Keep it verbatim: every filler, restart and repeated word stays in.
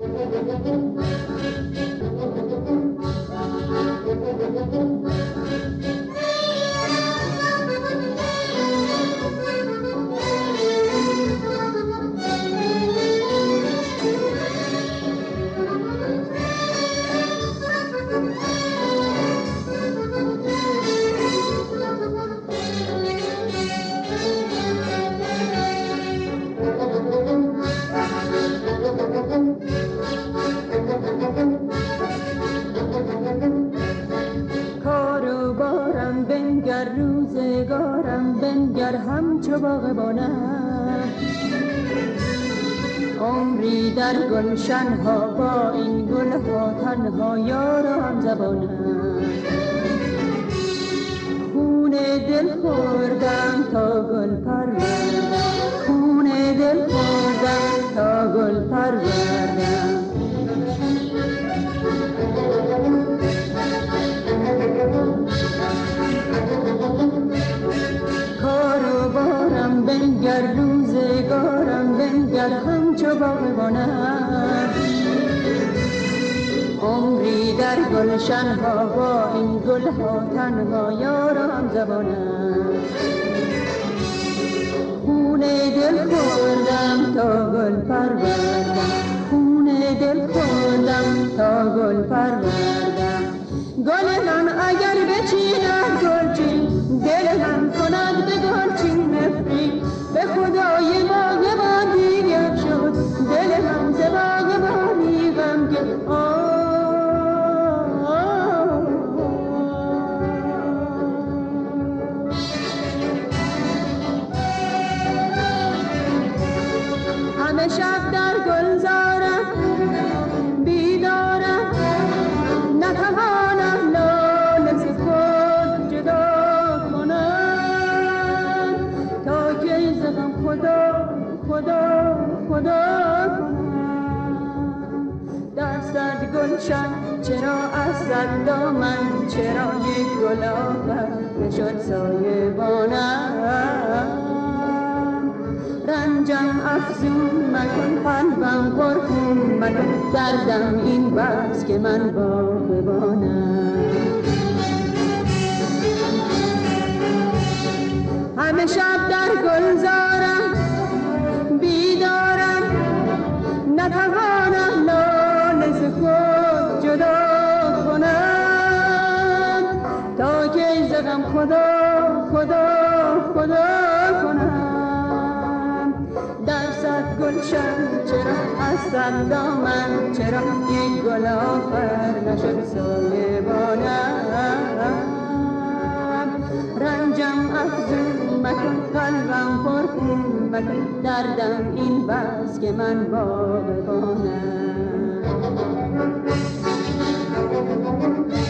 کارو بارم بنگر روزگارم بنگر همچو باغبانم عمری در گلشن ها با این گل ها تنها یارم زبانم خون دل خوردم تا گل پروردم خون دل خوردم تا گل پروردم کارو بارم بنگر روزگارم بنگر همچو باغبانم عمری در گلشن ها با این گل ها تنها یارم زبانم خون دل خوردم تا گل پروردم خون دل خوردم تا گل پروردم گل من اگر بچیند گلچین دل من کند به گلچین نفرین به خدای باغبان دیگر شد دل من ز باغبانی غمگین همه شب در گلزارم بیدارم نتوانم لاله ز خود جدا کنم تا کی ز غم خدا خدا خدا کنم در صد گلشن چرا از صد دامن چرا یک گل آخر نشد سایبانم رنجم افزون مکن قلبم پرخون مکن دردم این بس که من باغبانم همه شب در گلزارم بیدارم نتوانم لاله ز خود جدا کنم تا کی ز غم خدا خدا خدا کنم در صد گلشن چرا از صد دامن چرا یک گل آخر نشد سایبانم رنجم افزون مکن قلبم پرخون مکن دردم این بس که من باغبانم